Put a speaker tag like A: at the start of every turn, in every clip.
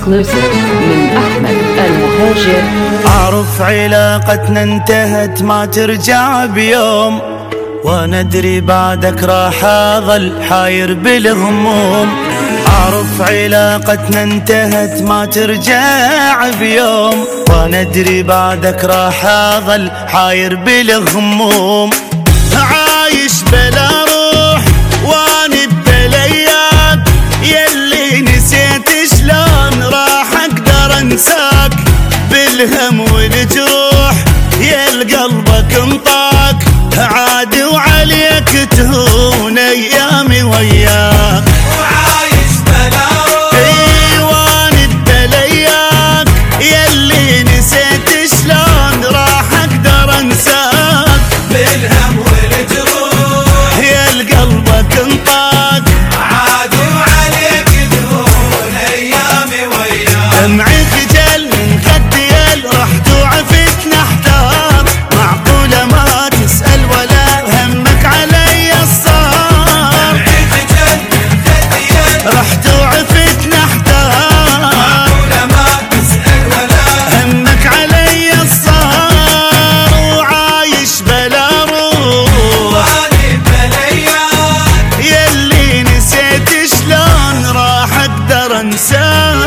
A: اكسكلوسيف من أحمد المهاجر.
B: أعرف علاقتنا انتهت ما ترجع بيوم، وانا ادري بعدك راح اظل حاير بالهموم. أعرف علاقتنا انتهت ما ترجع بيوم، وانا ادري بعدك راح اظل حاير بالهموم. عايش بلا روح واني ببلياك، يلي نسيت شلون راح اقدر انساك. بالهم والجروح يا قلبك انطاك، عادي وعليك تهون ايامي وياك.
C: وعايش بلا روح
B: ايواني ببلياك، يلي نسيت شلون راح اقدر انساك.
C: بالهم والجروح
B: يا قلبك انطاك،
C: عاد وعليك تهون ايامي وياك.
B: دمعي خجل من خدي رحت وعفت نحتار، معقولة ما تسأل ولا همك علي الصار.
C: دمعي خجل من خدي
B: رحت وعفت نحتار،
C: معقولة ما تسأل ولا
B: همك علي الصار. وعايش بلا روح
C: واني بلياك،
B: يلي نسيت شلون راح اقدر انساك.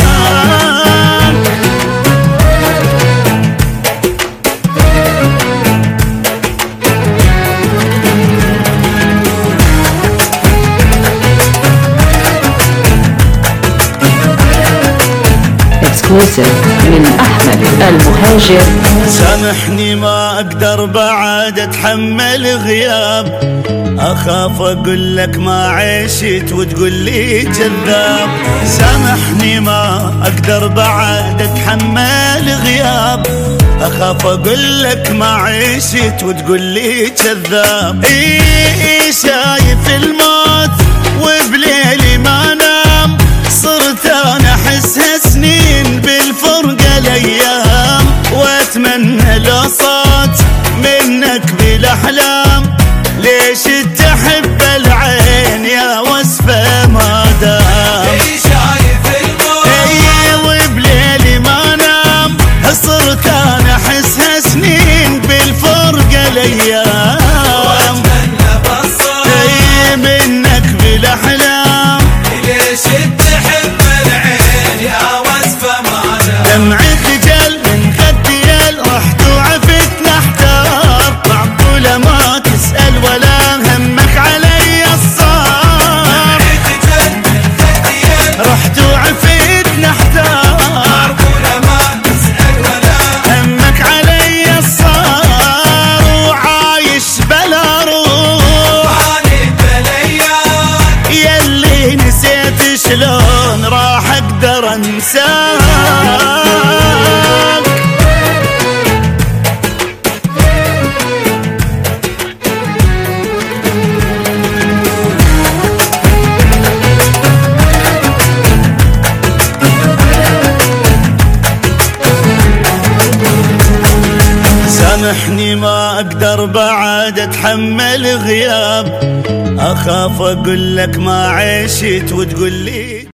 A: اكسكلوسيف من أحمد المهاجر.
B: سامحني ما اقدر بعد اتحمل غياب، اخاف اقول لك ما عشت وتقول لي كذاب. سامحني ما اقدر بعد اتحمل غياب، اخاف اقول لك ما عشت وتقول لي كذاب. اي شايف الموت وبليلي ما نام، صرت انا احسها سنين بالفرقة الايام. واتمنى لو صوت منك بالاحلام، ليش تحب العين يا وصفه ما دام.
C: شايف الموت
B: اي وبليلي ما نام، صرت انا احسها سنين بالفرقة الايام.
C: واتمنى بالصوت
B: اي منك بالاحلام،
C: ليش تحب العين يا وصفة ما دام.
B: دمعي خجل من خدي رحت وعفت نحتار، معقولة ما تسأل ولا همك علي الصار.
C: دمعي خجل من خدي
B: رحت وعفت نحتار،
C: معقولة ما تسأل ولا
B: همك علي الصار. وعايش بلا روح
C: واني بلياك،
B: يلي نسيت شلون راح اقدر انساك. سامحني ما اقدر بعد اتحمل غياب، اخاف اقول لك ما عشت وتقول لي